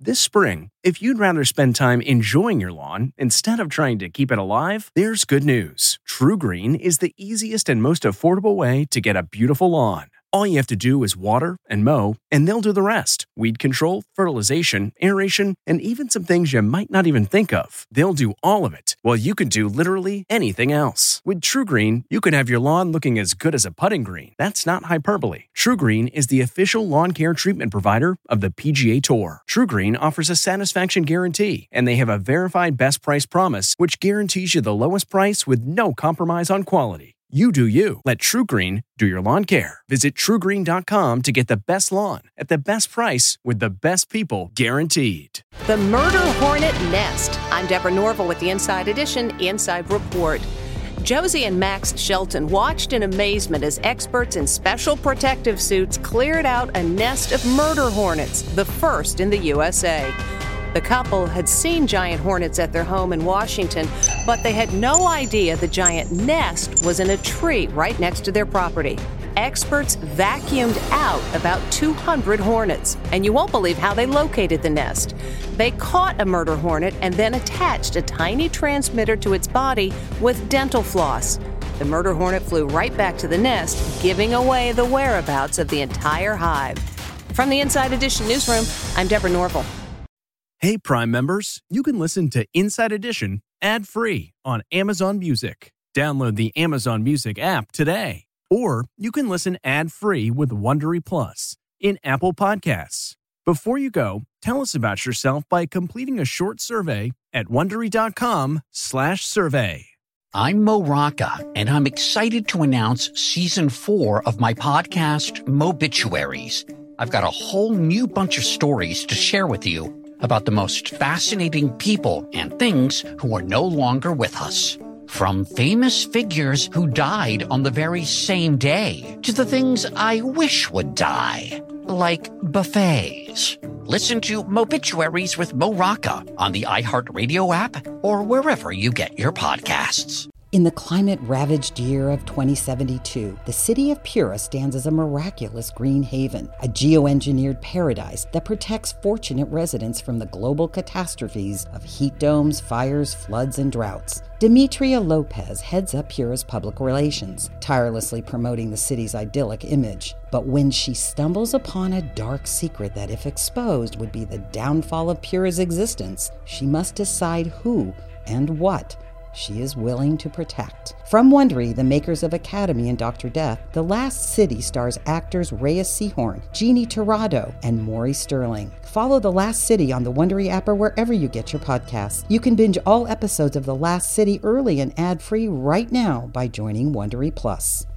This spring, if you'd rather spend time enjoying your lawn instead of trying to keep it alive, there's good news. TruGreen is the easiest and most affordable way to get a beautiful lawn. All you have to do is water and mow, and they'll do the rest. Weed control, fertilization, aeration, and even some things you might not even think of. They'll do all of it, while you can do literally anything else. With TruGreen, you can have your lawn looking as good as a putting green. That's not hyperbole. TruGreen is the official lawn care treatment provider of the PGA Tour. TruGreen offers a satisfaction guarantee, and they have a verified best price promise, which guarantees you the lowest price with no compromise on quality. You do you. Let TruGreen do your lawn care. Visit TruGreen.com to get the best lawn at the best price with the best people guaranteed. The Murder Hornet Nest. I'm Deborah Norville with the Inside Edition Inside Report. Josie and Max Shelton watched in amazement as experts in special protective suits cleared out a nest of murder hornets, the first in the USA. The couple had seen giant hornets at their home in Washington, but they had no idea the giant nest was in a tree right next to their property. Experts vacuumed out about 200 hornets, and you won't believe how they located the nest. They caught a murder hornet and then attached a tiny transmitter to its body with dental floss. The murder hornet flew right back to the nest, giving away the whereabouts of the entire hive. From the Inside Edition newsroom, I'm Deborah Norville. Hey, Prime members, you can listen to Inside Edition ad-free on Amazon Music. Download the Amazon Music app today. Or you can listen ad-free with Wondery Plus in Apple Podcasts. Before you go, tell us about yourself by completing a short survey at Wondery.com/survey. I'm Mo Rocca, and I'm excited to announce Season 4 of my podcast, Mobituaries. I've got a whole new bunch of stories to share with you about the most fascinating people and things who are no longer with us. From famous figures who died on the very same day to the things I wish would die, like buffets. Listen to Mobituaries with Mo Rocca on the iHeartRadio app or wherever you get your podcasts. In the climate-ravaged year of 2072, the city of Pura stands as a miraculous green haven, a geoengineered paradise that protects fortunate residents from the global catastrophes of heat domes, fires, floods, and droughts. Demetria Lopez heads up Pura's public relations, tirelessly promoting the city's idyllic image. But when she stumbles upon a dark secret that, if exposed, would be the downfall of Pura's existence, she must decide who and what she is willing to protect. From Wondery, the makers of Academy and Dr. Death, The Last City stars actors Reyes Sehorn, Jeannie Torrado, and Maury Sterling. Follow The Last City on the Wondery app or wherever you get your podcasts. You can binge all episodes of The Last City early and ad-free right now by joining Wondery Plus.